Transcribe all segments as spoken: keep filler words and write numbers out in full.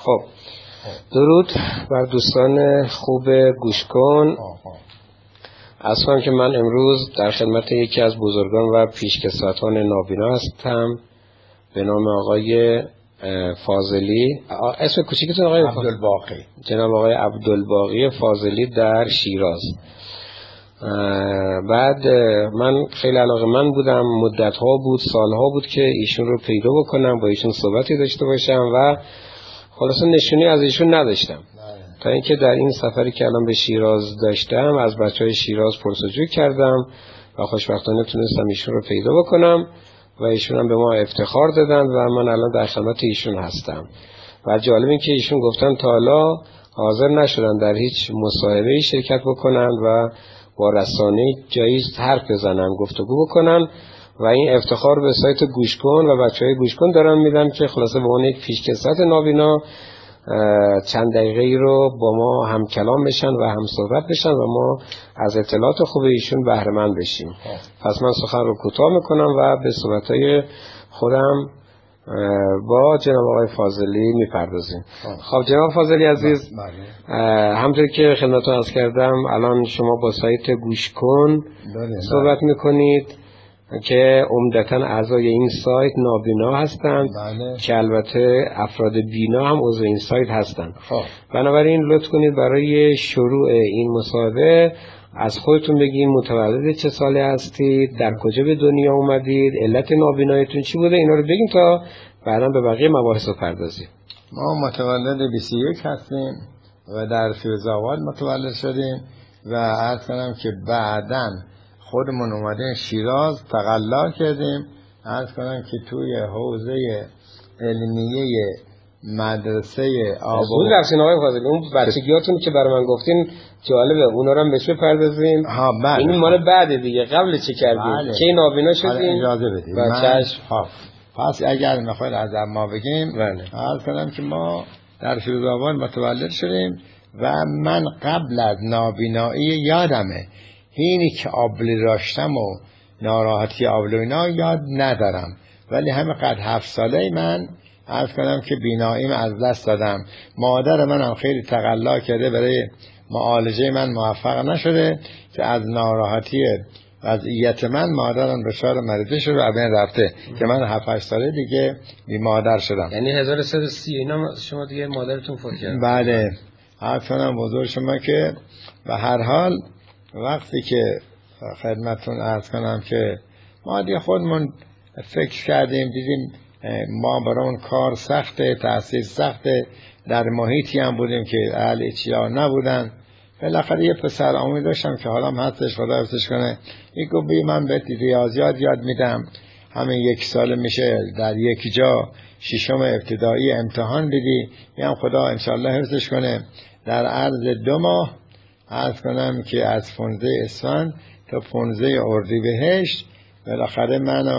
خب درود بر دوستان خوب گوش کن. اصلا که من امروز در خدمت یکی از بزرگان و پیشکسوتان نابینا هستم به نام آقای فاضلی. اسم کوچیکتون آقای عبدالباقی، جناب آقای عبدالباقی فاضلی در شیراز. بعد من خیلی علاقه‌مند بودم، مدت‌ها بود، سالها بود که ایشون رو پیدا بکنم، با ایشون صحبتی داشته باشم و خلاصه نشونی از ایشون نداشتم. تا اینکه در این سفری که الان به شیراز داشتم از بچهای شیراز پرسجو کردم و خوشبختانه تونستم ایشون رو پیدا بکنم و ایشون هم به ما افتخار دادن و من الان در خدمت ایشون هستم. و جالب این که ایشون گفتن تا حالا حاضر نشدن در هیچ مصاحبه‌ای شرکت بکنن و با رسانه جایی حرف بزنن، گفتگو بکنن و این افتخار به سایت گوش کن و بچهای گوش کن دارن میدن که خلاصه به اون یک پیشکسوت نابینا چند دقیقه‌ای رو با ما هم کلام بشن و هم صحبت بشن و ما از اطلاعات خوب ایشون بهره مند بشیم. پس من سخن رو کوتاه میکنم و به صحبت‌های خودم با جناب آقای فاضلی میپردازیم. خب جناب فاضلی عزیز، همونطور که خدمتتون عرض کردم الان شما با سایت گوش کن صحبت میکنید که عمدتاً اعضای این سایت نابینا هستند که البته افراد بینا هم عضو این سایت هستند. بنابراین لطف کنید برای شروع این مصاحبه از خودتون بگین متولد چه ساله هستید، در کجا به دنیا اومدید، علت نابیناییتون چی بوده، اینا رو بگین تا بعدا به بقیه مباحث پردازیم. ما متولد بیست و یک هستیم و در فیروزآباد متولد شدیم و عرض کنم که بعداً خودمون اومدیم شیراز تقلا کردیم. عرض کنم که توی حوزه علمیه مدرسه آب اون درسین آقای فاضلی، اون بچگیاتون که برای من گفتین جالبه، اونا رو هم بهش بپردازیم. ها بله، این مال بعد دیگه، قبل چه کردیم؟ بله. چه نابینا شدیم؟ اجازه بدید بچه‌اش. پس اگر میخواید از ما بگیم، بله. عرض کنم که ما در فیروزآباد متولد شدیم و من قبل از نابینایی یادمه اینی که آبله داشتم و ناراحتی آبله اینا یاد ندارم، ولی همه قد هفت ساله من عرض کنم که بیناییم از دست دادم. مادر منم خیلی تقلا کرده، برای معالجه من موفق نشده که از ناراحتی وضعیت من مادرم دچار مریضی شد و بین رفته که من هفت هشت ساله دیگه بی مادر شدم. یعنی هزار و سیصد و سی اینا شما دیگه مادرتون فوت کرد؟ بله. عرض کنم بزرگ شما که به هر حال وقتی که خدمتون عرض کنم که ما دیگه خودمون فکر کردیم، دیدیم ما برامون کار سخته، تحصیل سخته، در محیطی هم بودیم که اهل اجتیاح نبودن. بالاخره یه پسر عمومی داشتم که حالا هم هستش، خدا حفظش کنه، یک گفت بی من بهت ریاضیات یاد میدم، همین یک سال میشه در یک جا ششم ابتدایی امتحان بدی، میگم خدا انشالله حفظش کنه. در عرض دو ماه عرض کنم که از پانزده اسفند تا پانزده اردیبهشت بالاخره منو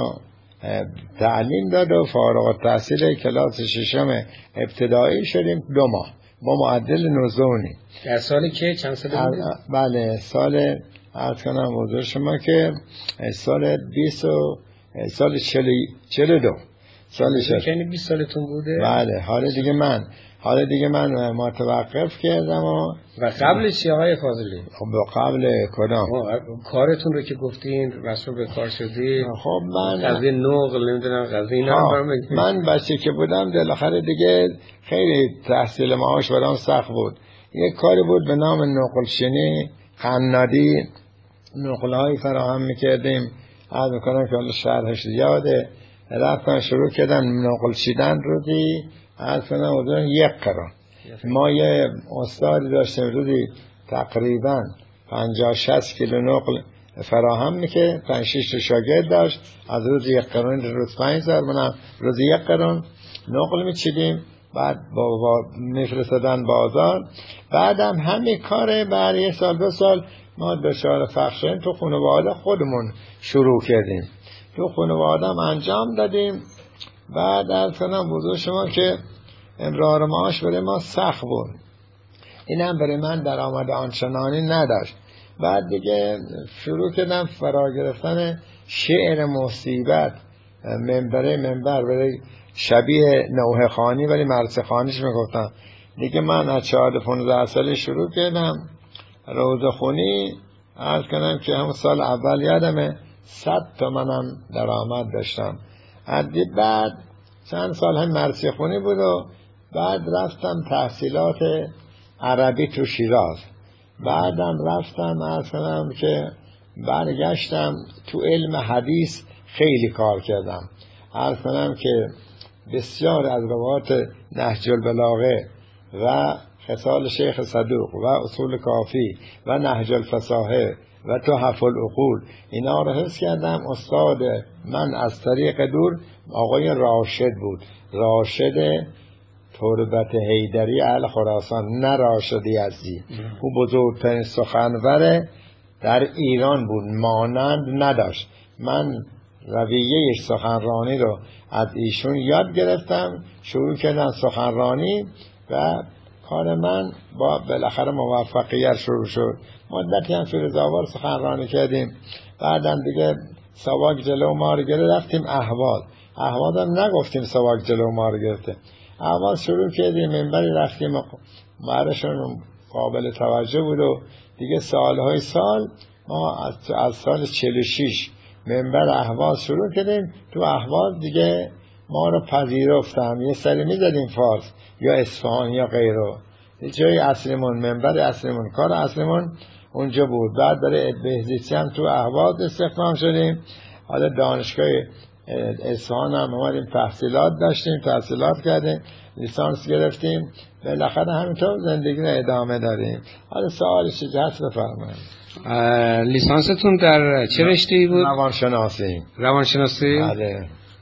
تعلیم داد و فارغ التحصیل کلاس ششم ابتدایی شدیم دو ماه با معدل نزونی. در سالی که چند ساله بودید؟ بله سال عرض کنم حضور شما که سال بیست و سال چهل و دو سال شد. یعنی بیست سالتون بوده؟ بله. حالا دیگه من حالا دیگه من متوقف کردم و و قبلش چی آقای فاضلی؟ خب قبل کدام؟ کارتون رو که گفتین رسول به کار شدی. خب من قضیه نقل نمیدونم قضیه اینا. من بچه که بودم بالاخره دیگه خیلی تحصیل معاش برام سخت بود. یک کاری بود به نام نقل شنی قنادی، نقل‌های فراهم می‌کردیم. عرض می‌کنم که حالا شرحش زیاده. رفتن شروع کردن نقل چیدن روزی عرض کنم حدود یک قران. ما یه استادی داشتیم روزی تقریبا پنجاه شصت کیلو نقل فراهم میکرد، پنج شش تا شاگرد داشت، از روز یک قران روز پنج هزار منم روز یک قران نقل میچیدیم، بعد با, با میفرستادن بازار. بعدم همین کار بعد یه سال دو سال ما دچار فقر شدیم، تو خانواده خودمون شروع کردیم، تو خانواده هم انجام دادیم. بعد از کنم بزرگ شما که امرار معاش برای ما سخت بود، این هم برای من درآمد آنچنانی نداشت. بعد دیگه شروع کردم فرا گرفتن شعر مصیبت، منبره منبر برای شبیه نوحه خانی ولی مرسه خانیش میگفتن. دیگه من از چهارده پانزده سالی شروع کردم روزه خونی. عرض کنم که همون سال اول یادمه صد تومنم درآمد داشتم. از بعد چند سال هم مرسی خونی بود و بعد رفتم تحصیلات عربی تو شیراز. بعدم رفتم عرض کنم که برگشتم تو علم حدیث خیلی کار کردم. عرض کنم که بسیار از روایات نهج البلاغه و خصال شیخ صدوق و اصول کافی و نهج الفصاحه و تحف العقول اینا رو حفظ کردم. استاد من از طریق دور آقای راشد بود، راشد تربت حیدری اهل خراسان، نه راشد یزدی. او بزرگترین سخنور در ایران بود، مانند نداشت. من رویه سخنرانی رو از ایشون یاد گرفتم، شروع کردم سخنرانی و کار من با بالاخره موفقیت شروع شد. مدتی هم تو رضاوار سخنرانی کردیم. بعدم دیگه سواک جلو ما رو گرفت، رفتیم اهواز. اهواز هم نگفتیم سواک جلو ما رو گرفته. اهواز شروع کردیم، منبری رفتیم، معرشون قابل توجه بود و دیگه سالهای سال ما از, از سال چهل و شش منبر اهواز شروع کردیم. تو اهواز دیگه ما رو پذیرفتم، یه سری می‌زدیم فارس یا اصفهان یا غیره. جای اصلیمون، منبر اصلیمون، کار اصلیمون اونجا بود. بعد برای بهزیستی هم تو اهواز استخدام شدیم. حالا دانشگاه اصفهان هم اومدیم تحصیلات داشتیم، تحصیلات کردیم، لیسانس گرفتیم. بالاخره همینطور زندگی رو ادامه داریم. حالا سوالش هست بفرمایید. لیسانستون در چه رشته‌ای بود؟ روانشناسی. روانشناسی؟ بله.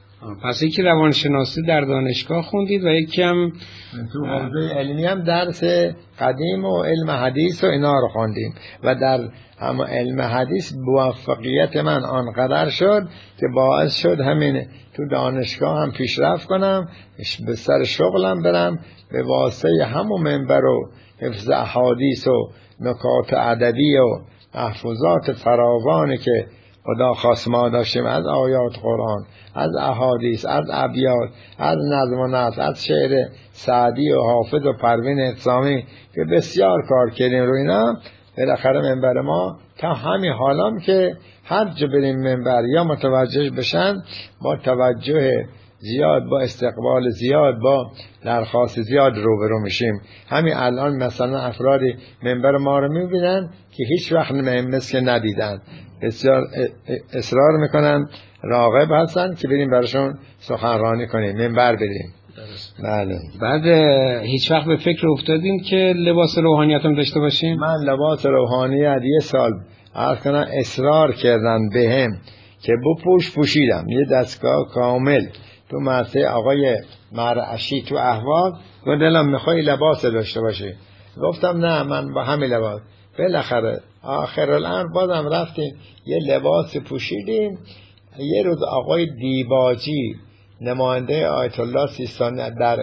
پس یکی روانشناسی در دانشگاه خوندید و یکی هم تو حوزه علمی هم درس قدیم و علم حدیث و اینا رو خوندیم و در هم علم حدیث موفقیت من آنقدر شد که باعث شد همین تو دانشگاه هم پیشرفت کنم، به سر شغلم برم، به واسطه همون منبر و حفظ احادیث و نکات ادبی و محفوظات فراوانی که خدا خواست ما داشتیم از آیات قرآن، از احادیث، از ابیات، از نظم و نثر، از شعر سعدی و حافظ و پروین احسانی که بسیار کار کردیم روی اینا. بالاخره منبر ما تا همین حالام که هر جا بریم منبر یا متوجه بشن، با توجه زیاد، با استقبال زیاد، با درخواست زیاد روبرو میشیم. همین الان مثلا افرادی منبر ما رو میبینن که هیچ وقت مثل ندیدن، بسیار اصرار میکنن، راغب هستن که بریم براشون سخنرانی کنیم، منبر بریم. بله. بعد هیچ وقت به فکر افتادین که لباس روحانیت هم داشته باشیم؟ من لباس روحانیت یه سال عرض کنم اصرار کردن بهم که بپوش، پوشیدم. یه دستگاه کامل تو مدرسه آقای مرعشی تو اهواز. گفت دلم میخوای لباس داشته باشی. گفتم نه، من با همین لباس. بالاخره آخر الامر بازم رفتیم یه لباس پوشیدیم. یه روز آقای دیباجی نماینده آیت الله سیستانی در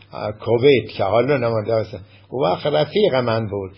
کویت که حالا نماینده است، او وقت رفیق من بود،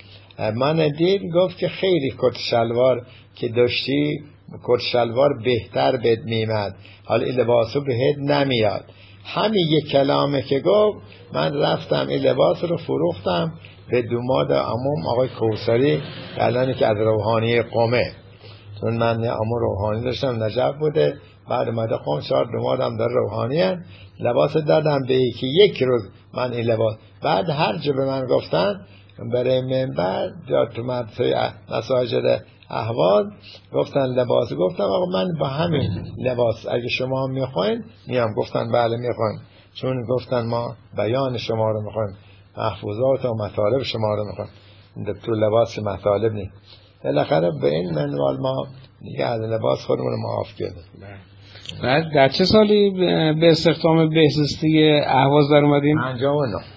من دید گفت که خیلی کت شلوار که داشتی، کت شلوار بهتر بهت میمد، حالا این لباسو بهت نمیاد. همین یک کلامه که گفت، من رفتم این لباس رو فروختم به دوماد عموم آقای کوثری، الان که از روحانی قمه، چون من عمو روحانی داشتم نجف بوده، بعد اومده خون چهار دومادم در روحانی هست. لباس دادم به یکی، یک روز من این لباس، بعد هر جا به من گفتن برای منبر یا تو مدرسه مساجد اهواز گفتن لباس، گفتم آقا من با همین لباس اگه شما میخواین میام. گفتن بله میخواین، چون گفتن ما بیان شما رو میخوایم، محفوظات و مطالب شما رو میخوایم، تو لباس مطالب نیست. بالاخره به این منوال ما دیگه از لباس خودمون رو معاف کردیم. بعد در چه سالی به استخدام بهزیستی اهواز در اومدین؟ پنجاه و نه.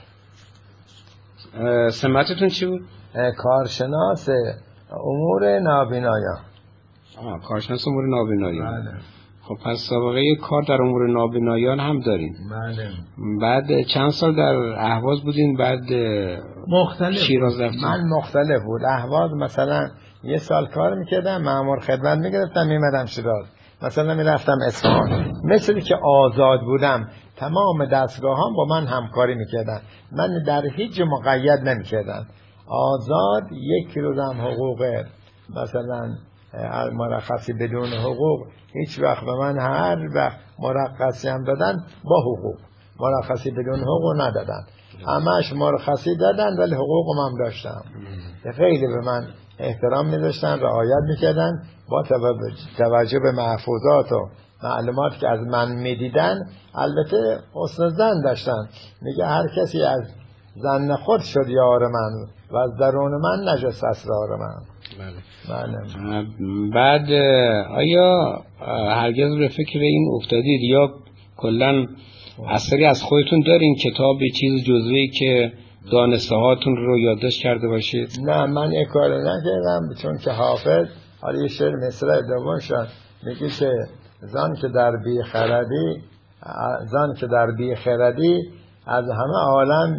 سمتتون چی بود؟ کارشناس امور نابینایان. آه، کارشناس امور نابینایان. بله. خب پس سابقه کار در امور نابینایان هم دارین. بله. بعد چند سال در اهواز بودین؟ بعد مختلف شیراز رفتین؟ من مختلف بود. اهواز مثلا یه سال کار میکردم، مأمور خدمت میگرفتم میمدم شیراز، مثلا میرفتم اصفهان. مثل که آزاد بودم تمام دستگاه هم با من همکاری میکردن، من در هیچ مقید نمیکردن. آزاد یک روزم حقوق مثلا مرخصی بدون حقوق هیچ وقت به من، هر وقت مرخصی هم دادن با حقوق، مرخصی بدون حقوق ندادن، همش مرخصی دادن ولی حقوقم هم داشتم. خیلی به من احترام می‌ذاشتن، رعایت می‌کردن. با توجه به محفوظات و معلومات که از من می‌دیدن، البته حسن ظن داشتن. میگه هر کسی از ظن خود شد یار من و از درون من نجست اسرار من. بله. بعد آیا هرگز به فکر این افتادید یا کلاً اثری از خودتون دارین، کتاب چیز جزوه‌ای که دانسته هاتون رو یادداشت کرده باشید؟ نه، من یک کار نکردم، چون که حافظ حالا یه شعر مصرع دوم شد، میگه که زان که در بی خردی زان که در بی خردی از همه عالم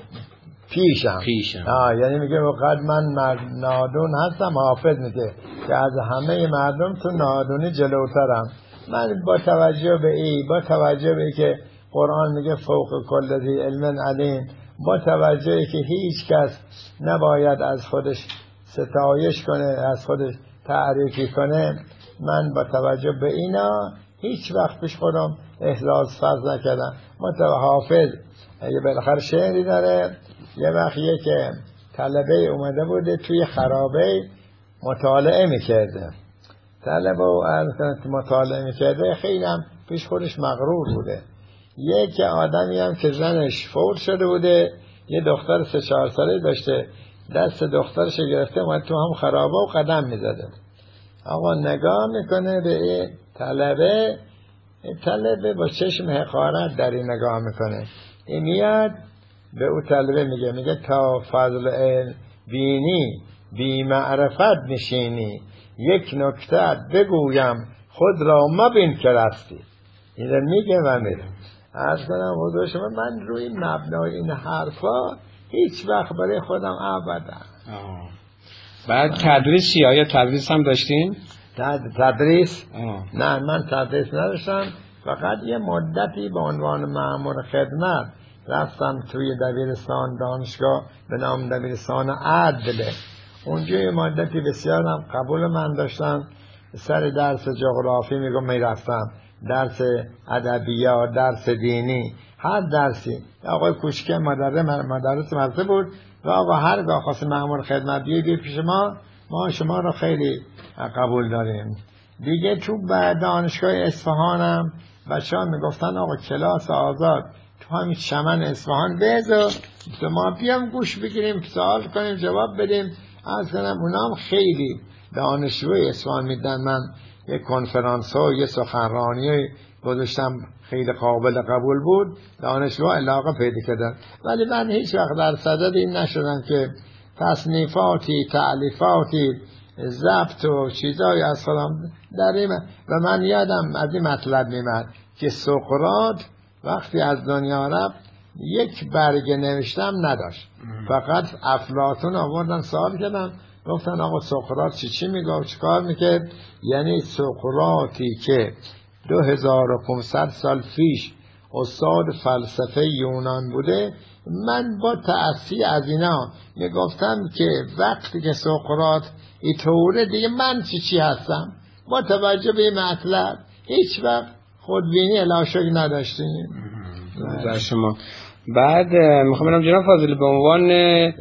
پیشم پیشم آه یعنی میگه وقت من نادون هستم، حافظ میگه که از همه مردم تو نادونی جلوترم. من با توجه به ای با توجه به ای که قرآن میگه فوق کل ذی علم علیم، با توجه ای که هیچ کس نباید از خودش ستایش کنه، از خودش تعریفی کنه، من با توجه به اینا هیچ وقت پیش خودم احساس فرض نکردم. متو حافظ یه بالاخره شعری داره، یه وقت یک طلبه اومده بوده توی خرابه مطالعه میکرده، طلبه و مطالعه میکرده، خیلی هم پیش خودش مغرور بوده. یک آدمی هم که زنش فوت شده بوده، یه دختر سه چهار ساله داشته، دست دخترش گرفته اومد تو هم خرابه و قدم میزده. آقا نگاه میکنه به این طلبه، طلبه با چشم حقارت در این نگاه میکنه. این میاد به او طلبه میگه میگه تا فضل علم بینی بی معرفت نشینی، یک نکته بگویم خود را مبین که رستی. این رو میگه و میره. عرض کنم حضور شما من روی مبنای این حرفا هیچ وقت برای خودم ابدا. بعد تدریس چی؟ آیا تدریس هم داشتین؟ تدریس؟ آه. نه من تدریس نداشتم، فقط یه مدتی به عنوان مأمور خدمت رفتم توی دبیرستان دانشگاه به نام دبیرستان عدل. اونجا یه مدتی بسیارم قبول من داشتن، سر درس جغرافی میگم میرفتم، درس ادبیات، درس دینی، هر درسی. آقای کوچکه مدرس مدرس مرتبه بود و آقا هرگاه خواست مأمور خدمت بیایی بی پیش ما، ما شما رو خیلی قبول داریم. دیگه تو دانشگاه اصفهانم بچه‌ها میگفتن آقا کلاس آزاد تو همین چمن اصفهان بذار تو ما بیام گوش بگیریم، سوال کنیم، جواب بدیم. از کنم اونام خیلی دانشجوی اصفهان میدن. من یک کنفرانس ها یه سخنرانی گذاشتم خیلی قابل قبول بود، دانشجوها علاقه پیدا کردن، ولی من هیچ وقت در صدد این نشدم که تصنیفاتی تألیفاتی ضبط و چیزایی از خودم در این. و من یادم از این مطلب میمد که سقراط وقتی از دنیا رفت یک برگ نوشتم نداشت، فقط افلاطون آوردن سوال کردن، گفتن آقا سقراط چی چی میگه، چی کار میکرد؟ یعنی سقراطی که دو هزار و پانصد سال پیش استاد فلسفه یونان بوده، من با تأثیر از اینا میگفتم که وقتی که سقراط اینطوره دیگه من چی چی هستم. با توجه به این مطلب هیچ وقت خودبینی الاشک نداشتیم. در شما بعد میخوام بگم جناب فاضلی به عنوان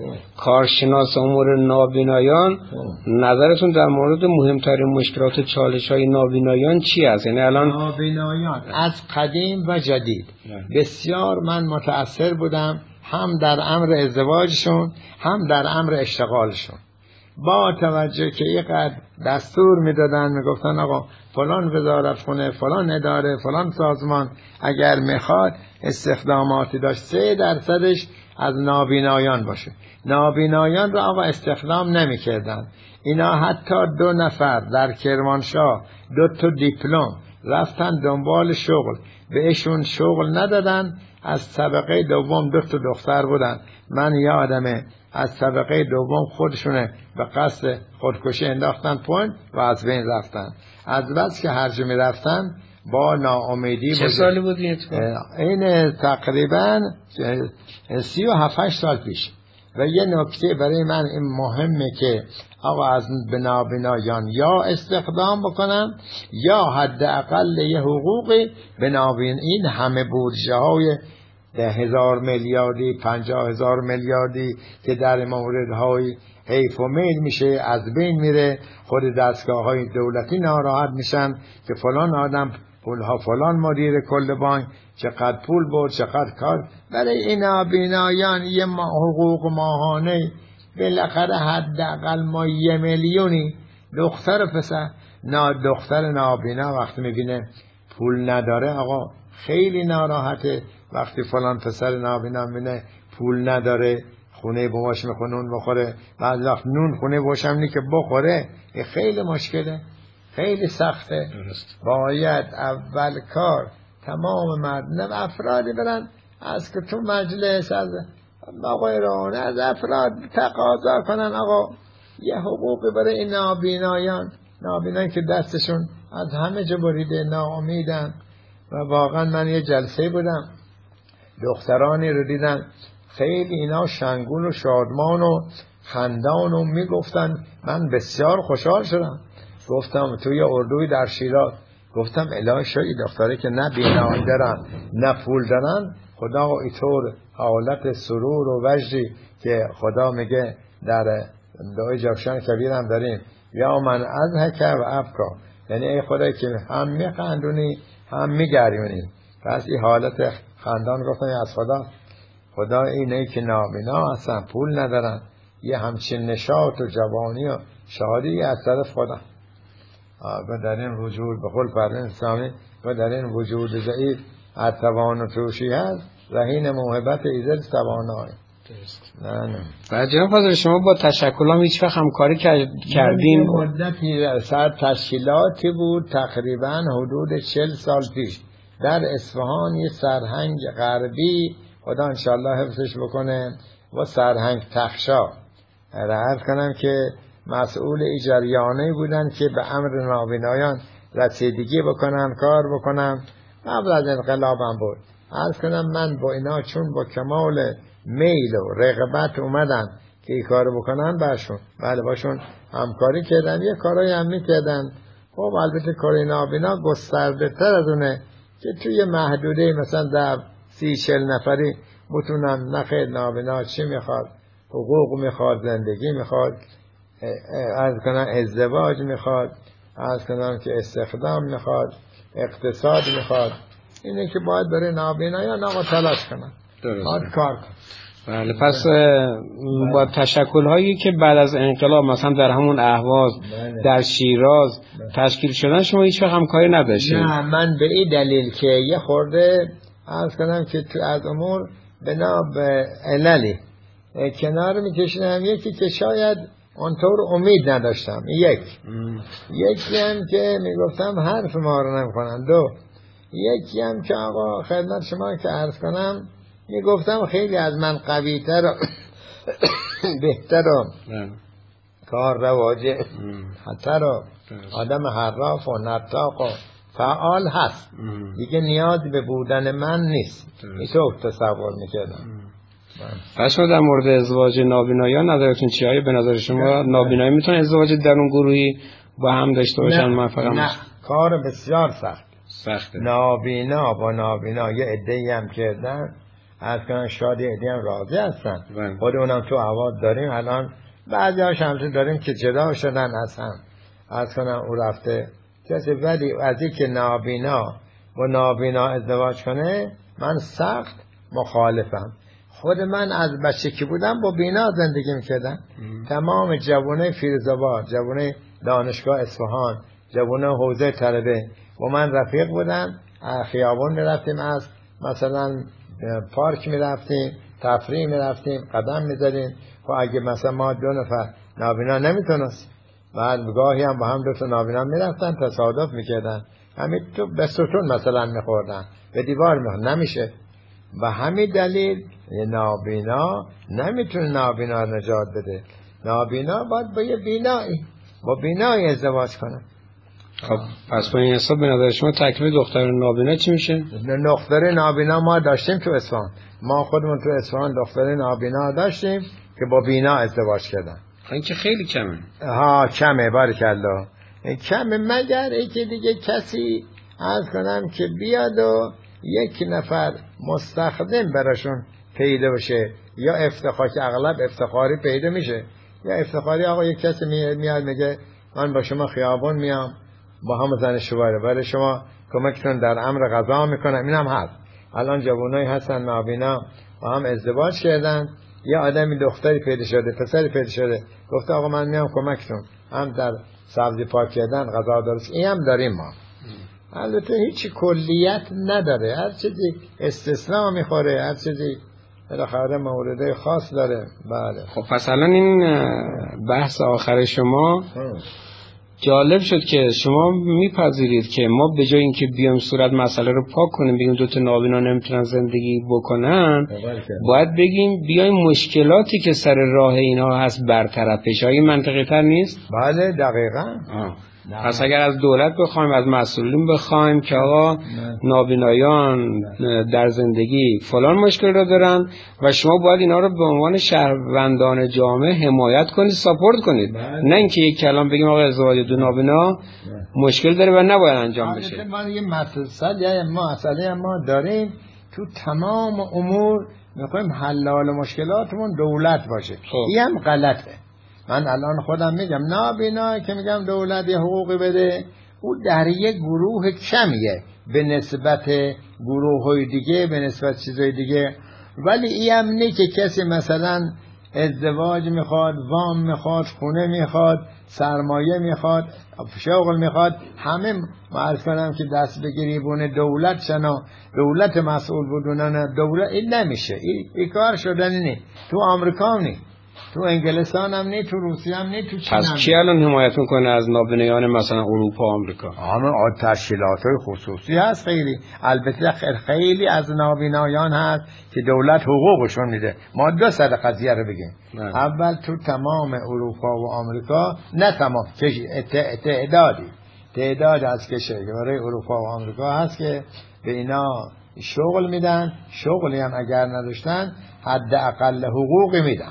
کارشناس امور نابینایان نظرتون در مورد مهمترین مشکلات و چالش‌های نابینایان چی است؟ یعنی الان نابینایان از قدیم و جدید بسیار من متأثر بودم، هم در امر ازدواجشون هم در امر اشتغالشون. با توجه که اینقدر دستور میدادن، میگفتن آقا فلان وزارت خونه، فلان اداره، فلان سازمان اگر میخواد استخداماتی داشت سه درصدش از نابینایان باشه. نابینایان را آقا استخدام نمیکردن. اینا حتی دو نفر در کرمانشاه دو تا دیپلم رفتن دنبال شغل، بهشون شغل ندادن، از طبقه دوم دو تا دختر بودن. من یادمه از طبقه دوم خودشونه به قصد خودکشی انداختن پایین و از بین رفتن. از بس که هرج می رفتن با ناامیدی. چه سالی بود این اتفاق؟ این تقریبا سی و هفت سال پیش. و یه نکته برای من این مهمه که آقا از نابینایان یا استخدام بکنن یا حداقل یه حقوقی به نابین. این همه بودجه های ده هزار میلیاردی پنجاه هزار میلیاردی که در موردهای حیف و میل میشه از بین میره، خود دستگاه های دولتی ناراحت میشن که فلان آدم پولها فلان مدیر کل بانک چقدر پول بود چقدر کار. برای این نابینایان یه حقوق ماهانه بالاخره حداقل ما یه میلیونی دختر پسر نا دختر نابینا وقتی میبینه پول نداره آقا خیلی ناراحته. وقتی فلان پسر نابینا میبینه پول نداره خونه باباش میخواد نون بخوره، بعد وقت نون خونه باباش هم نی که بخوره، این خیلی مشکله، خیلی سخته. درست. باید اول کار تمام مردم افرادی برن از که تو مجلس از آقای رون از افراد تقاضا کنن آقا یه حقوقی برای این نابینایان، نابینایی که دستشون از همه جا بریده ناامیدن. و واقعا من یه جلسه بودم دخترانی رو دیدن خیلی اینا شنگول و شادمان و خندان و میگفتن من بسیار خوشحال شدم. گفتم توی اردوی در شیراز، گفتم الهی شایی دختره که نه بینایی دارن نه پول دارن، خدا اینطور حالت سرور و وجدی که خدا میگه در دعای جوشن کبیر هم داریم یا من از هکه و افکا، یعنی ای خدای که هم میخندونی هم میگریونی. پس این حالت خندان گفتن از خدا، خدا اینه که نابینا هستن پول ندارن، یه همچین نشاط و جوانی و شادی از طرف خدا. و در این وجود به قول فرزند اسلامی و در این وجود ضعیف اتوان و توشی هست رهین موهبت ایزد توانای. نه نه. و جناب فاضل شما با تشکل هم هیچ وقت همکاری کردین؟ مدتی سر تشکیلاتی بود تقریبا حدود چل سال پیش در اصفهان، یه سرهنگ غربی خدا انشالله حفظش بکنه و سرهنگ تخشا عرض کنم که مسئول ایجاریانه بودن که به امر نابینایان رسیدگی بکنن کار بکنن. قبل از انقلابم بود. عرض کنم من با اینا چون با کمال میل و رغبت اومدن که این کار بکنن برشون بله باشون همکاری کردن، یه کارایی هم میکردن. خب البته کار نابینا گسترده تر از اونه که توی محدوده مثلا در سی چل نفری بتونن نخیر نابینا چی میخواد، حقوق میخواد، زندگی میخواد، عرض کنم ازدواج میخواد، عرض کنم که استخدام میخواد، اقتصاد میخواد، اینه که باید برای نابینایان آقا تلاش کنن، باید کار کنن. بله. پس با تشکل هایی که بعد از انقلاب مثلا در همون اهواز در شیراز تشکیل شدن شما هیچ وقت همکاری نداشتید؟ نه من به این دلیل که یه خورده عرض کنم که تو از امور بنا به عللی کنار میکشیدم. یکی که شاید اونطور امید نداشتم، یک ام. یکی هم که میگفتم حرف ما رو نمیکنن، دو یکی هم که آقا خدمت شما که عرض کنم میگفتم خیلی از من قوی تر و بهتر و کار رواجه حتی رو آدم حراف و نطاق و فعال هست ام. دیگه نیاز به بودن من نیست، اینطور تصور میکردم. پس شما در مورد ازدواج نابینایان نظرتون چیه؟ آیا به نظر شما نابینایی میتونه ازدواج در اون گروهی با هم داشته باشن؟ موفق هم نه، کار بسیار سخت سخته. نابینا با نابینا یه عده‌ای هم کردن از کنن شاید یه عده‌ای هم راضی هستن، خود اونم تو عواد داریم الان، بعضی هاش هم داریم که جدا شدن از هم از کنن او رفته کسی. ولی از این که نابینا با نابینا ازدواج کنه من سخت مخالفم. خود من از بچه که بودم با بینا زندگی میکردم. تمام جوانه فیروزآباد، جوانه دانشگاه اصفهان، جوانه حوزه طلبه و من رفیق بودن، خیابان میرفتیم، از مثلا پارک میرفتیم، تفریح میرفتیم، قدم میزدیم. و اگه مثلا ما دو نفر نابینا نمیتونست، بعد گاهی هم با هم دو تا نابینا میرفتن تصادف میکردن، همین تو به ستون مثلا میخوردن، به دیوار میخوردن، نمیشه. و همین دلیل نابینا نمیتونه نابینا نجات بده. نابینا باید با یه بینایی با بینایی ازدواج کنه. خب پس با این حساب به نظر شما تکلیف دختر نابینا چی میشه؟ دختر نابینا ما داشتیم تو اصفهان، ما خودمون تو اصفهان دختر نابینا داشتیم که با بینا ازدواج کردن. این که خیلی کمه. ها کمه، بارکالله کمه، مگر اینکه دیگه کسی عرض کنم که بیاد و یک نفر مستخدم براشون پیدا بشه، یا افتخار، که اغلب افتخاری پیدا میشه، یا افتخاری آقا یک کسی میاد میگه من با شما خیابون میام با هم زن شواره، برای شما کمکتون در امر غذا میکنم. این هم هست. الان جوانایی هستن نابینا با هم ازدواج کردن، یا آدمی دختری پیدا شده، پسری پیدا شده، گفته آقا من میام کمکتون، هم در سبزی پاک کردن، غذا درست، این هم داریم ما. البته هیچ کلیت نداره، هر چیزی استثناء میخوره، هر چیزی بالاخره مورد خاص داره. بله. خب پس الان این بحث آخر شما جالب شد که شما میپذیرید که ما به جای اینکه بیایم صورت مسئله رو پاک کنیم، بگیم دو تا نابینا نمیتونن زندگی بکنن، باید بگیم بیایم مشکلاتی که سر راه اینها هست برطرفش. آیا منطقی تر نیست؟ بله دقیقاً. آه. پس اگر از دولت بخوایم، از مسئولین بخوایم که آقا نابینایان در زندگی فلان مشکل را دارن و شما باید اینا رو به عنوان شهروندان جامعه حمایت کنید، ساپورت کنید، نه اینکه یک کلام بگیم آقا ازدواج دو نابینا مشکل داره و نباید انجام بشه. ما یه مسئله ما مسئله ما داریم تو تمام امور، میخوایم حلال مشکلاتمون دولت باشه. این هم غلطه. من الان خودم میگم نابینا که میگم دولت یه حقوقی بده، او در یک گروه کمیه به نسبت گروه های دیگه، به نسبت چیزهای دیگه. ولی این هم نه که کسی مثلا ازدواج میخواد، وام میخواد، خونه میخواد، سرمایه میخواد، شغل میخواد، همه معرف کنم که دست بگیری بونه دولت شنا، دولت مسئول بودونن دولت. این نمیشه، این, این کار شدنی نی. تو آمریکا نی، تو انگلستان هم نی، تو روسیه هم نی، تو چین هم نی. پس کی الان حمایت میکنه از نابینایان مثلا اروپا و آمریکا؟ همه تشکیلات‌های خصوصی هست خیلی. البته خیلی از نابینایان هست که دولت حقوقشون میده. ما دو سر قضیه رو بگیم. نه. اول تو تمام اروپا و آمریکا، نه تمام، تعدادی تعداد از کشورهای اروپا و آمریکا هست که به اینا شغل میدن. شغلی هم اگر نداشتن حداقل حقوقی میدن.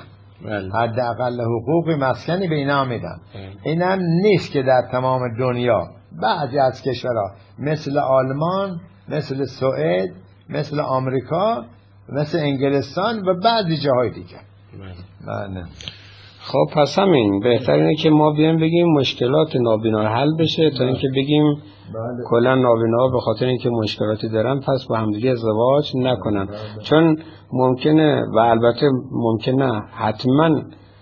حداقل حقوق مسکنی به اینا میدن. این هم نیست که در تمام دنیا. بعضی از کشورها مثل آلمان، مثل سوئد، مثل آمریکا، مثل انگلستان و بعضی جاهای دیگه. بله. خب پس همین بهتر اینه که ما بیایم بگیم مشکلات نابینا حل بشه تا اینکه بگیم کلا نابینا به خاطر اینکه مشکلاتی دارن پس با همدیگه ازدواج نکنن. بله. چون ممکنه و البته ممکنه حتما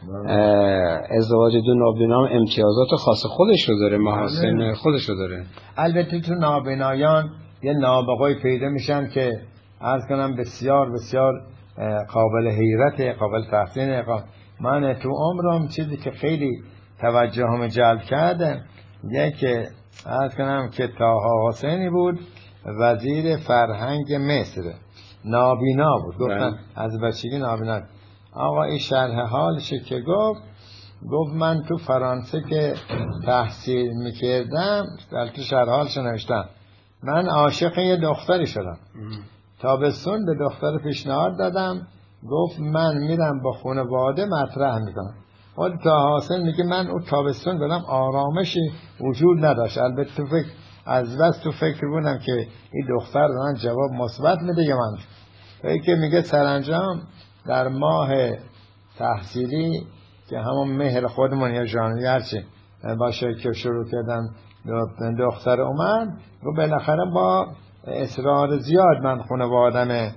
ازدواج دو نابینا امتیازات خاص خودش رو داره، محاسن خودش رو داره. البته تو نابینایان یه نابغه‌ای پیدا میشن که عرض کنم بسیار بسیار قابل حیرت، قابل تحسین. من تو عمرم چیزی که خیلی توجهم جلب کرده یکی عرض کنم که طاها حسینی بود، وزیر فرهنگ مصر، نابینا بود. گفتن از بچگی نابینا. آقا این شرح حالشه که گفت گفت من تو فرانسه که تحصیل میکردم، در تو شرح حالش نوشتم من عاشق یه دختری شدم. تابستون به دختر پیشنهاد دادم، گفت من میرم با خانواده مطرح میکنم. خود طاها حسین میگه من اون تابستون بدم آرامشی وجود نداشت. البته تو فکر از بس تو فکر بودم که این دختر من جواب مثبت میده یا من. فکر که میگه سرانجام در ماه تحصیلی که همون مهر خودمون یا ژانویه هرچی باشه که شروع کردن دختر اومد و بالاخره با اصرار زیاد من خانواده‌ام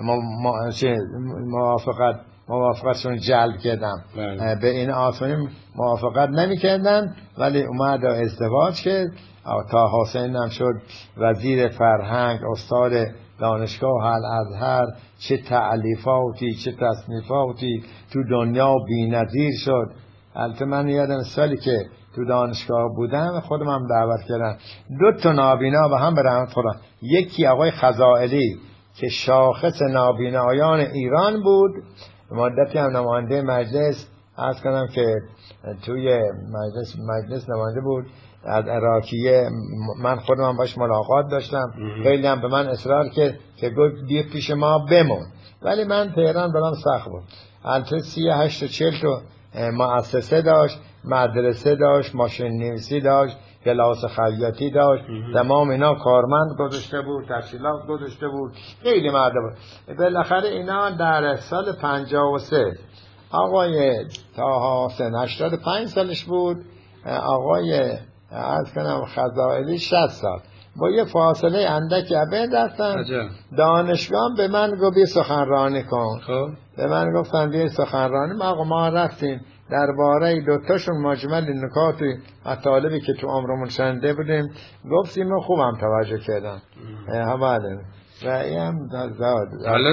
موافقت موافقتشون جلب کردم. به این آسانی موافقت نمی کردن ولی اومد و ازدواج کرد. طاها حسین هم شد وزیر فرهنگ، استاد دانشگاه الازهر. چه تألیفاتی چه تصنیفاتی تو دنیا بی‌نظیر شد. البته من یادم سالی که تو دانشگاه بودم خودم هم دعوت کردن دو تا نابینا به هم به رحمت خدا. یکی آقای خزائلی که شاخص نابینایان ایران بود، مدتی هم نماینده مجلس عرض کنم که توی مجلس مجلس نماینده بود. از عراقیه، من خودم باش ملاقات داشتم، خیلی هم به من اصرار کرد که گفت بیا پیش ما بمون، ولی من تهران برام سخت بود. البته سی و هشت و چهل تا مؤسسه داشت، مدرسه داشت، ماشین نویسی داشت، کلاس خیاطی داشت، تمام اینا کارمند گذاشته بود، تحصیلات گذاشته بود، خیلی مرده بود. بالاخره اینا در سال پنجاه و سه آقای طاها حسین هشتاد و پنج سالش بود، آقای عرض کنم خزائلی شصت سال، با یه فاصله اندکی عبید هستن. دانشگاه به من گفت بی سخنرانی کن. خب به من گفتن بی سخنرانی. ما ما رفتیم درباره دوتاشون مجمل نکاتی مطالبی که تو عمرمون شنیده بودیم گفتیم و خوبم توجه کردن. حواله و این زاد حالا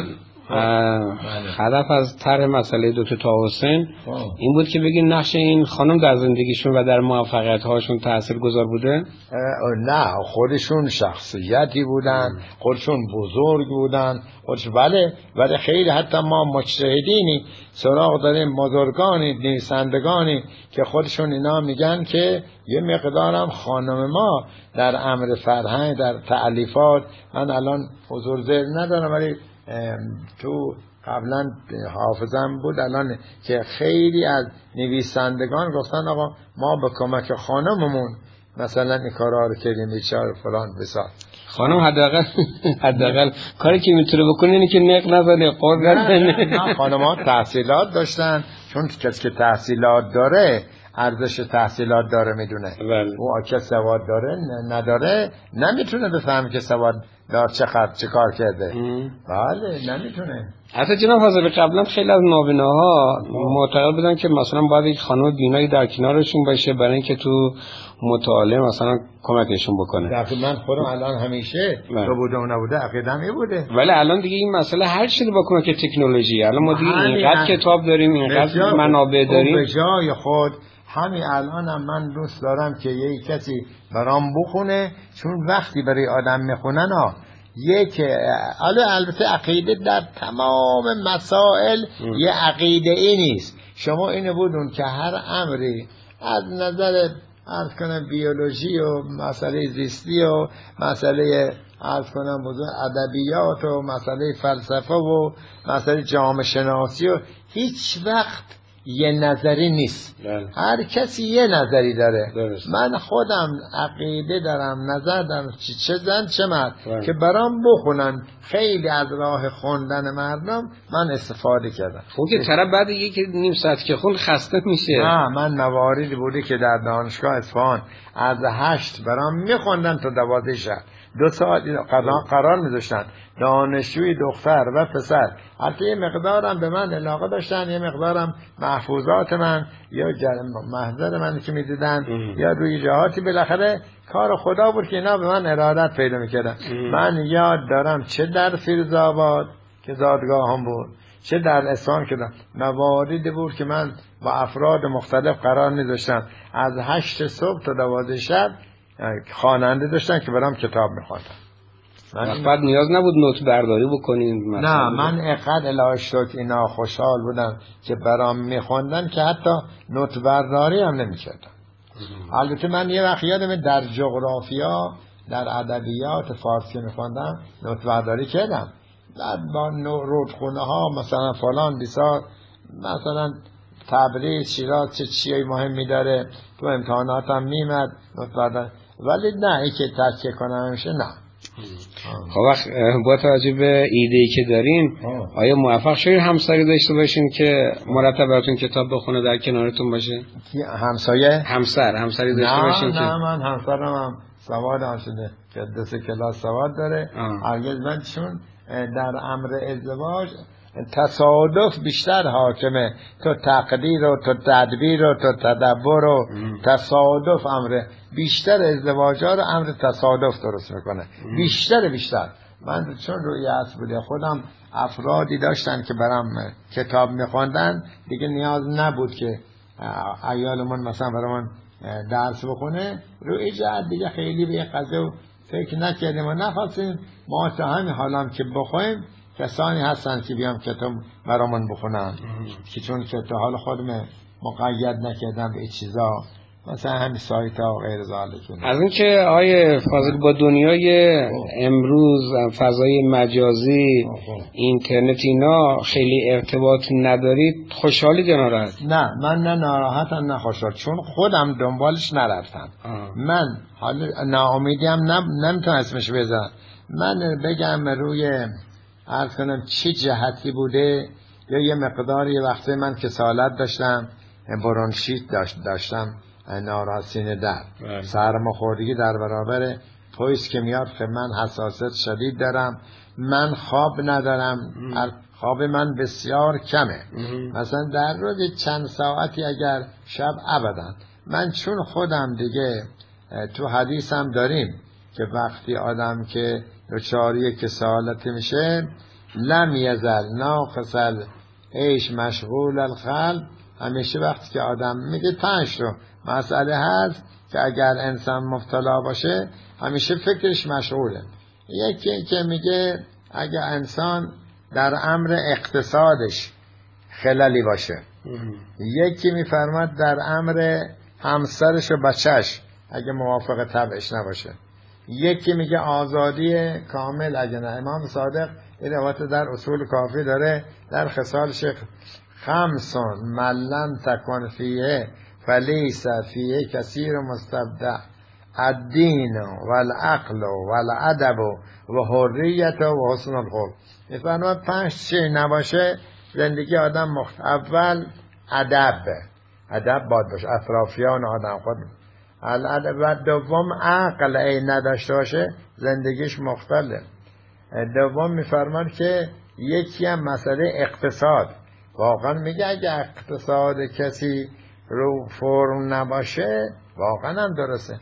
هدف از طرح مسئله دکتر طاها حسین این بود که بگین نقش این خانم در زندگیشون و در موفقیت هاشون تاثیرگذار بوده؟ نه، خودشون شخصیتی بودن، خودشون بزرگ بودن، خودش ولی ولی خیلی حتی ما مجتهدینی سراغ داریم، بزرگانی نویسندگانی که خودشون اینا میگن که یه مقدارم خانم ما در امر فرهنگ، در تألیفات، من الان حضور ذهن ندارم ولی تو قبلا حافظم بود الان که خیلی از نویسندگان گفتن آقا ما به کمک خانممون مثلا این کارا رو کردیم، بیچاره فلان بسار. خانم حداقل حداقل کاری که میتونه بکنه اینه که نق نزنه، قرض نزنه. نه، خانم‌ها تحصیلات داشتن، چون کسی که تحصیلات داره ارزش تحصیلات داره میدونه. او که سواد داره نداره نمیتونه بفهمه که سواد دار چه خط چه کار کرده. بله نمیتونه. حتی جناب حاضر قبلا خیلی از نابیناها معتقد بودن که مثلا باید یک خانم بینایی در کنارشون باشه برای اینکه تو مطالعه مثلا کمکشون بکنه. دقیقاً من خودم الان همیشه تو بوده و نبوده عقیده‌م این بوده. ولی الان دیگه این مسئله هر چیزی با کمک تکنولوژی، الان ما دیگه اینقدر کتاب داریم، اینقدر منابع داریم. به جای خود همین الان هم من دوست دارم که یه کسی برام بخونه، چون وقتی برای آدم میخونن ها یک البته عقیده در تمام مسائل ام. یه عقیده ای نیست. شما اینو بودون که هر امری از نظر عرض کنم بیولوژی و مسئله زیستی و مسئله عرض کنم بزرگ ادبیات و مسئله فلسفه و مسئله جامعه شناسی و هیچ وقت یه نظری نیست. بله. هر کسی یه نظری داره. درست. من خودم عقیده دارم، نظر دارم، چه زن چه مرد که برام بخونن. خیلی از راه خوندن مردم من استفاده کردم. خب که طرف بعد یک نیم ساعت که خون خسته میشه. نه، من مواردی بوده که در دانشگاه اصفهان از هشت برام میخوندن تا دوازده شب، دو ساعت قرار, قرار میذاشتن. دانشجوی دختر و پسر حتی یه مقدارم به من علاقه داشتن، یه مقدارم محفوظات من یا محضر من که میدیدن یا روی جهاتی، بالاخره کار خدا بود که اینا به من ارادت پیدا میکردن. من یاد دارم چه در فیروزآباد که زادگاه هم بود، چه در اصفهان که مواردی بود که من با افراد مختلف قرار میذاشتم. از هشت صبح تا دوازده شب خواننده داشتن که برام کتاب میخواندن. من بعد نیاز نبود نوت برداری بکنین؟ نه، من اقد الهی شد اینا خوشحال بودم که برام میخوندن که حتی نوت برداری هم نمیکردم. البته من یه وقت یادم در جغرافیا در ادبیات فارسی میخوندم نوت برداری کردم. بعد با رودخونه ها مثلا فلان بیسار مثلا تبریز شیراز چه چیزی مهمی داره تو امتحانات هم میمد نوت برداری، ولی نه ای که تکیه کنم میشه نه. خب وقت با توجه به ایده‌ای که دارین آیا موفق شدید همسایه داشته باشین که مرتب براتون کتاب بخونه در کنارتون باشه؟ همسایه؟ همسر همسری داشته باشین که نه من همسرم هم سواد هم شده که دو سه کلاس سواد داره. هرگز من چون در امر ازدواج تصادف بیشتر حاکمه، تو تقدیر و تو تدبیر و تو تدبر و تصادف امر بیشتر ازدواجا رو امر تصادف درست میکنه. بیشتر بیشتر من چون روی اصل بوده خودم افرادی داشتن که برام کتاب میخواندن، دیگه نیاز نبود که عیالمون مثلا برامون درس بخونه. روی جهت دیگه خیلی به قضیه فکر نکردیم و نخواستیم. ما تا همین حالام که بخوایم کسانی هستن که بیام کتاب برامون بخونن که چون که تا حال خودم مقید نکردم به چیزا مثلا همین سایت ها و غیر ذالک. از این که آیه فاضل با دنیای امروز فضای مجازی اینترنت اینا خیلی ارتباط ندارید، خوشحالید یا ناراحت؟ نه من نه ناراحتم نه خوشحال، چون خودم دنبالش نرفتم. آه. من حالا ناامیدی هم نم... نمیتونم اسمش بذارم. من بگم روی عرض کنم چه جهتی بوده، یا یه مقدار یه وقتی من کسالت داشتم، برونشیت داشت داشتم ناراحت سینه در سرماخوردگی در برابر پویس که میاد، که من حساسیت شدید دارم، من خواب ندارم، خواب من بسیار کمه. مثلا در روز چند ساعتی اگر شب ابدا. من چون خودم دیگه تو حدیثم داریم که وقتی آدم که دچاری کسالت میشه، لم یزل ناقص العیش مشغول القلب، همیشه وقتی که آدم میگه پنج رو مسئله هست که اگر انسان مبتلا باشه همیشه فکرش مشغوله. یکی این که میگه اگر انسان در امر اقتصادش خللی باشه، یکی میفرماد در امر همسرش و بچهش اگه موافق طبعش نباشه، یکی میگه آزادی کامل اگه نه. امام صادق این روایت در اصول کافی داره، در خصال شیخ خمسون ملن تکن فیه فلیس فیه کثیر مستبدع الدین والعقل والادب و حریت و حسن الخلق. میفرماد پنج چیز نباشه زندگی آدم مخت. اول ادب، ادب باید باشه، اطرافیان آدم خود الادب. و دوم عقل ای نداشته باشه زندگیش مختله. دوم میفرمان که یکی هم مسئله اقتصاد. واقعا میگه اگه اقتصاد کسی رو فرم نباشه واقعا هم درسته.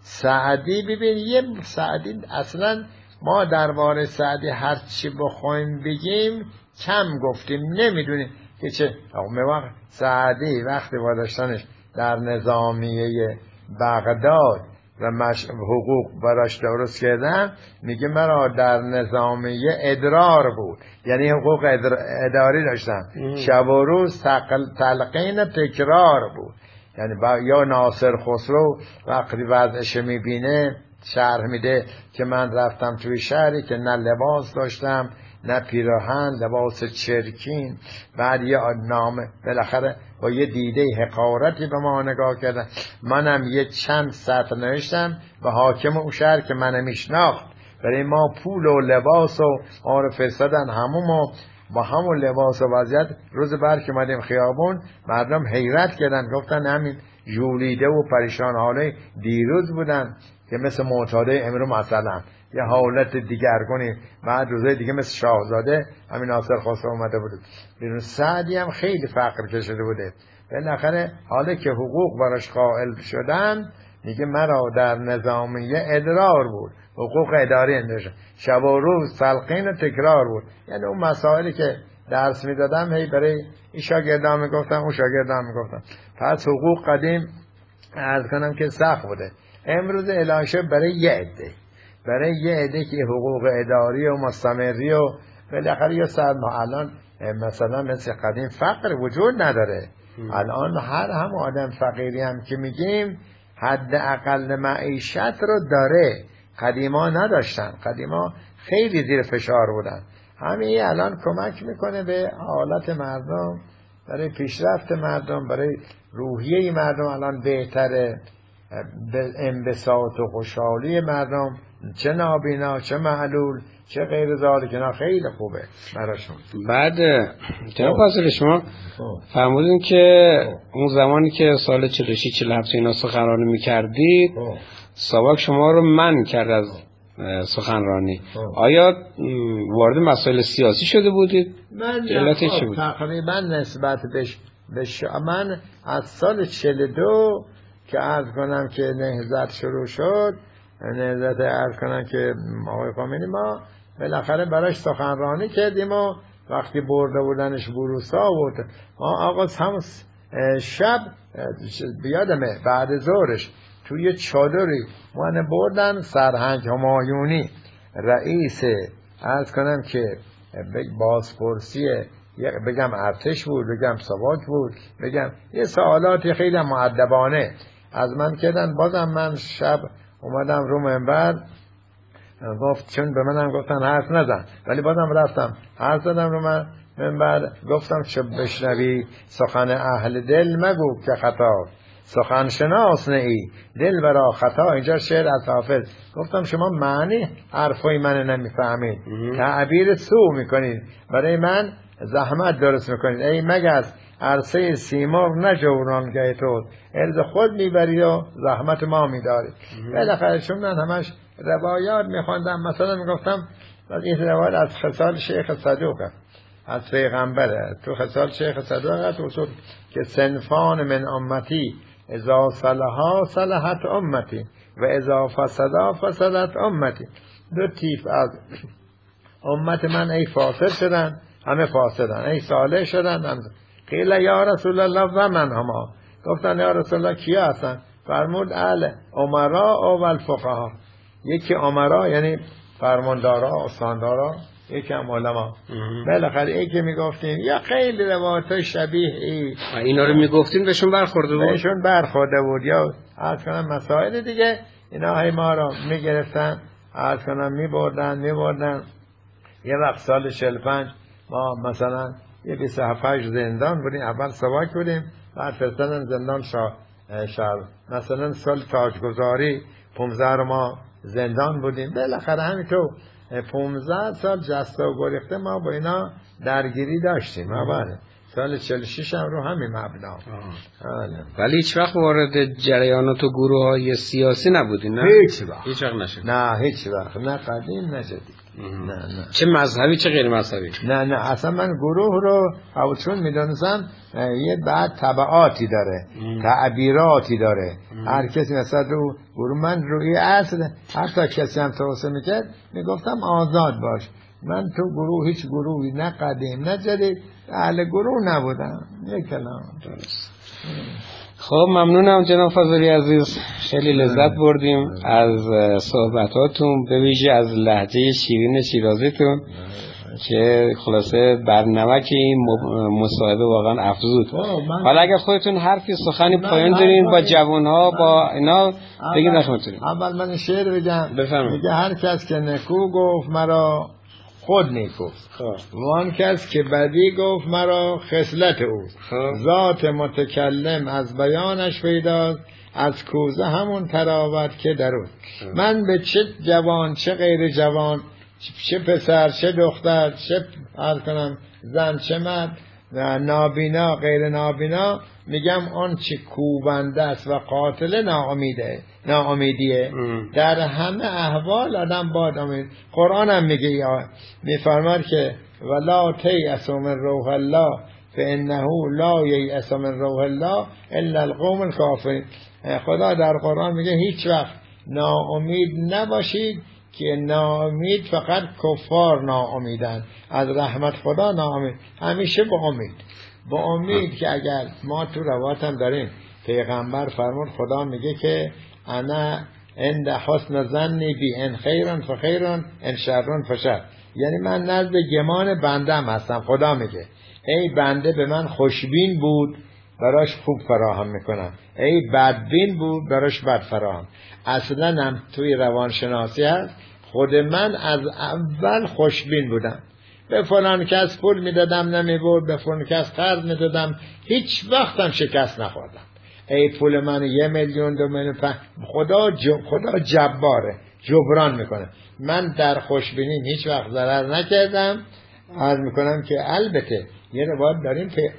سعدی ببین، یه سعدی اصلا ما درباره سعدی هر چی بخوایم بگیم کم گفتیم، نمیدونیم که چه. وقت سعدی وقتی با داشتنش در نظامیه بغداد و مش... حقوق براش درست کردن، میگه مرا در نظامیه ادرار بود، یعنی حقوق ادر... اداری داشتم، شب و روز تقل... تلقین تکرار بود. یعنی با... یا ناصر خسرو وقتی وضعش میبینه شرح میده که من رفتم توی شهری که نه لباس داشتم نه پیراهن، لباس چرکین، بعد یه نامه بالاخره با یه دیده حقارتی به ما نگاه کردن، منم یه چند سطر نوشتم و حاکم اون شهر که منو میشناخت برای ما پول و لباس و آر فرستادن همون و با همون لباس و وضعیت. روز بعد که مدیم خیابون مردم حیرت کردن، گفتن همین جولیده و پریشان حاله دیروز بودن که مثل معتاده امرو مثلا یه حالت دیگرگونی، بعد روزای دیگه مثل شاهزاده همین ناصر خسرو اومده بود بیرون. سعدی هم خیلی فقر کشیده بوده، بالاخره حالا که حقوق براش قائل شدن میگه مرا در نظامیه ادرار بود، حقوق اداری انداشتم، شب و روز تلقین و تکرار بود. یعنی اون مسائلی که درس میدادم هی برای این شاگردان میگفتم اون شاگردان میگفتم. پس حقوق قدیم عرض کنم که سخت بوده، امروز الاشه برای یه عده، برای یه عده که حقوق اداری و مستمری و بالاخره یا سر ما الان مثلا مثل قدیم فقر وجود نداره. ام. الان هر هم آدم فقیری هم که میگیم حد اقل معیشت رو داره، قدیما نداشتن، قدیما خیلی زیر فشار بودن. همین الان کمک میکنه به حالت مردم، برای پیشرفت مردم، برای روحیه مردم الان بهتره، به انبساط و خوشحالی مردم، چه نابینا چه معلول چه غیر ذالک، اینا خیلی خوبه براشون. بعد جناب فاضل شما فرمودین که اون زمانی که سال چهل و شش چهل و هفت اینا سخنرانی میکردید ساواک شما رو منع کرد از سخنرانی، آیا وارد مسائل سیاسی شده بودید؟ من خب تقریبا نسبت بهش بش... من از سال چهل و دو که عرض کنم که نهضت شروع شد، نهضت عرض کنم که آقای خامنه‌ای ما بالاخره براش سخنرانی کردیم و وقتی برده بودنش بروسا بود ما آقا هم شب بیادمه بعد ظهرش توی چادری من بردن سرهنگ همایونی رئیس عرض کنم که بازپرسی بگم ارتش بود، بگم ساواک بود، بگم یه سوالات خیلی مؤدبانه از من کردن. بازم من شب اومدم رو منبر، گفت چون به منم گفتن حرف نزن، ولی بازم رفتم حرف زدم رو من منبر، گفتم چه بشنوی سخن اهل دل مگو که خطا، سخن شناس نه ای دل برا خطا. اینجا شعر از حافظ. گفتم شما معنی حرفای من نمیفهمید، تعبیر سو میکنید، برای من زحمت درست میکنید. ای مگس عرصه سیمرغ نه جورانگه تو، ارز خود میبری و زحمت ما میداری. بالاخره چون من همش روایات میخواندم، مثلا میگفتم این روایت از خصال شیخ صدوقه، از پیغمبره. تو خصال شیخ صدوقه تو اصول که صنفان من امتی اذا صلحا صلحت امتی و اذا فسدا فسدت امتی. دو تیپ از امت من ای فاسد شدن همه فاسدن، ای صالح شدن همه. قیل یا رسول الله و من هما، گفتن یا رسول الله کیا هستن؟ فرمود اهل امرا و الفقها. یکی امرا یعنی فرماندارا استاندارا، یکی هم علما. بالاخره ای که میگفتیم یا خیلی روایت شبیه ای اینا رو میگفتیم بهشون برخورده بود، بهشون برخورده بود. یا عرض کنم مسائل دیگه اینا های ما رو میگرفتن، عرض کنم میبردن میبردن. یه وقت سال چهل و پنج ما مثلا یه بیست و هفت زندان بودیم، اول سواک بودیم، بعد فرستادن زندان شاه شهر. مثلا سال تاجگذاری پانزده رو ما زندان بودیم. بالاخره همینطور پانزده سال جسته و گریخته ما با اینا درگیری داشتیم. اول سال چهل و شش هم رو همین مبنا. ولی هیچ وقت وارد جریانات و گروه های سیاسی نبودین؟ نه هیچ وقت هیچ وقت نشد. نه هیچ وقت، نه قدیم نه جدید. نه نه. چه مذهبی چه غیر مذهبی؟ نه نه اصلا من گروه رو چون میدونستم یه بعد تبعاتی داره، تعبیراتی داره. هر کسی مثلا رو گروه من روی اصل، حتی کسی هم توصیه میکرد میگفتم آزاد باش. من تو گروه هیچ گروهی نه قدیم نه جدید اهل گروه نبودم. یک کلام. درست. خب ممنونم جناب فضلی عزیز، خیلی لذت بردیم از صحبتاتون، به ویژه از لهجه شیرین شیرازیتون که خلاصه برنمک این مصاحبه واقعا افزود. حالا اگر خودتون حرفی سخنی پایان دارین با جوانها با اینا بگید نخونتونیم. اول من شعر بگم. بفرمایید. میگه هر کس که نکو گفت مرا خود نیکوست، وان کس که بدی گفت مرا خصلت اوست. ذات متکلم از بیانش پیداست، از کوزه همون تراوت که دروست. من به چه جوان چه غیر جوان، چه پسر چه دختر، چه عرض کنم زن چه مرد، نابینا غیر نابینا، میگم آن چه کوبنده است و قاتل ناامیده ناامیدیه. در همه احوال آدم باید امید. قرآن هم میگه یا میفرماد که ولا تیأس من روح الله فانه لا ییأس من روح الله الا القوم الکافرین. خدا در قرآن میگه هیچ وقت ناامید نباشید که ناامید فقط کفار ناامیدن، از رحمت خدا ناامید. همیشه با امید، با امید که اگر ما تو روایت هم داریم پیغمبر فرمود خدا میگه که انا عند حسن ظنی بی ان خیرن فخیرن ان شرن فشر. یعنی من نزد گمان بندم هستم. خدا میگه ای بنده به من خوشبین بود براش خوب فراهم میکنم، ای بدبین بود براش بد فراهم. اصلا هم توی روانشناسی هست خود من از اول خوشبین بودم، به فلان کس پول میدادم نمیبرد، به فلان کس قرض میدادم هیچ وقتم شکست نخوردم. ای پول من یه میلیون دو میلیون پنج، خدا ج... خدا جباره جبران میکنه. من در خوشبینیم هیچ وقت ضرر نکردم. عرض میکنم که البته یه روایت داریم که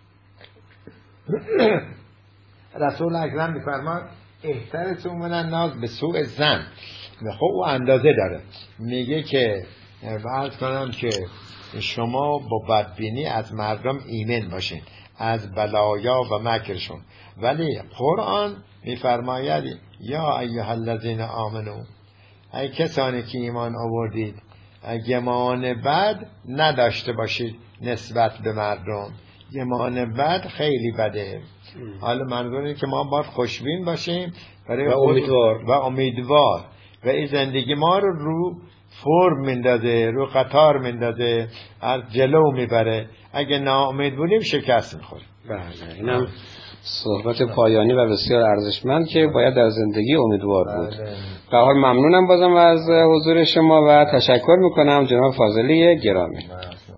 رسول اکرم میفرماد احترسوا من الناس به سوء ظن. خب او اندازه داره، میگه که عرض کنم که شما با بدبینی از مردم ایمن باشین از بلایا و مکرشون، ولی قرآن میفرماید یا ایها الذین آمنو، ای کسانی که ایمان آوردید گمان بد نداشته باشید نسبت به مردم. گمان بد خیلی بده. حالا منظور اینه که ما باید خوشبین باشیم برای و امیدوار و امیدوار و این زندگی ما رو رو فرم میندازه، رو قطار میندازه، از جلو میبره. اگه ناامید بودیم شکست میخوریم. بله اینم صحبت پایانی و بسیار ارزشمند که باید در زندگی امیدوار بود. به هر حال ممنونم بازم از حضور شما و تشکر میکنم جناب فاضلی گرامی.